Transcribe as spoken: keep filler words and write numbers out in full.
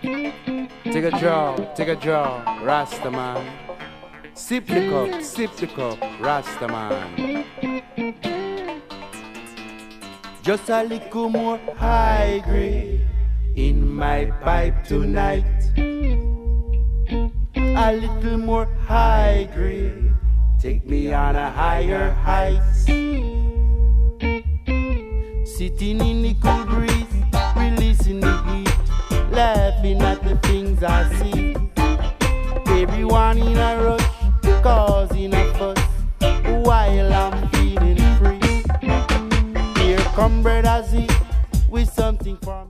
Take a draw, take a draw, Rasta man. Sip the cup, sip the cup, Rasta man. Just a little more high grade in my pipe tonight. A little more high grade, take me on a higher height. Sitting in the cool breeze, releasing the heat, laughing at the things I see. Everyone in a rush, causing a fuss, while I'm feeling free. Here come Brother Z with something for me.